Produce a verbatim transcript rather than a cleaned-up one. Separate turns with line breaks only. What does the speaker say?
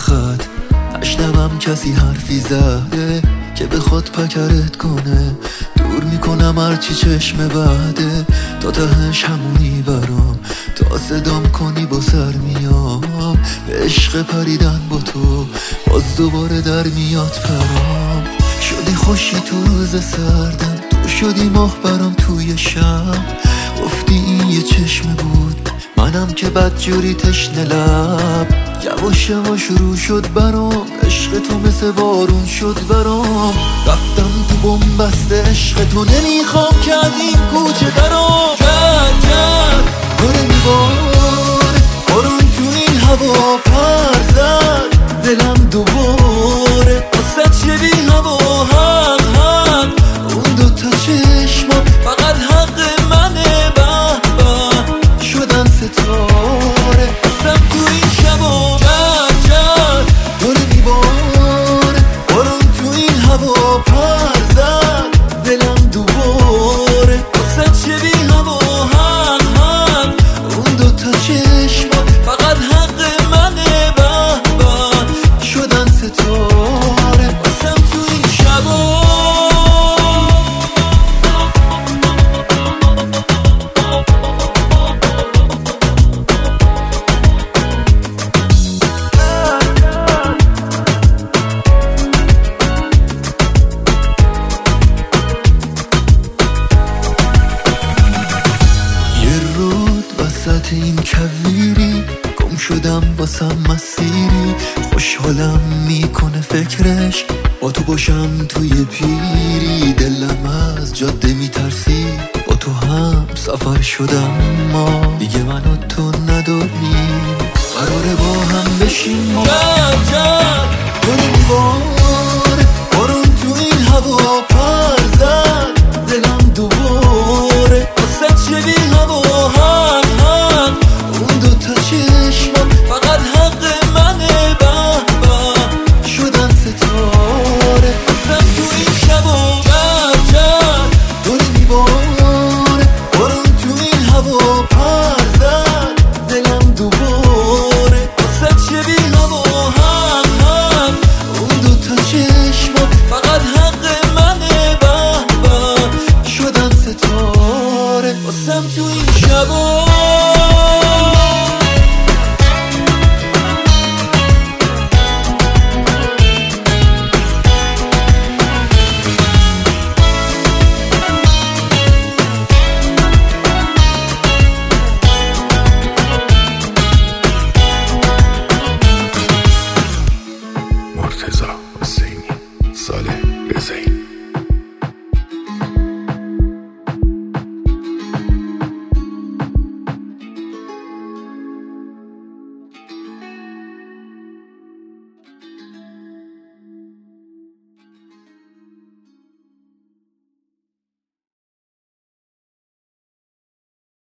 خط نشنوم کسی حرفی زده که بخواد پکرت کنه. دور میکنم هرچی چشم بعده تا تهش همونی برام. تا صدام کنی با سر میام به عشق پریدن با تو. باز دوباره در میاد پرام. شدی خوشی تو روز سردم، تو شدی ماه برام توی شب. گفتی این یه چشم بود، منم که بدجوری تشنه لب. یواش یواش شروع شد برام، عشق تو مثل بارون شد برام. رفتم تو بن‌بست عشق تو، نمیخوام که از این کوچه درام. کرد کرد گل میبار بارون تو این هوا پر زد. دلم دوباره واسه چه بی هوا حق حق. اون دوتا چشمم فقط حق منه. به به شدن ستاره واسم تو این شبا. جد جد گل میبار بارون تو این هوا پر زد. دلم دوباره واسه چه بی هوا حق حق. اون دوتا چشمم فقط حق منه. به به شدن ستاره واسم تو این شبا. وسط این کویری گم شدم واسم مسیری. خوشحالم میکنه فکرش با تو باشم توی پیری. دلم از جاده میترسی با تو هم سفر شدم. ما دیگه من و تو نداریم قراره با هم بشیم ما. جد جد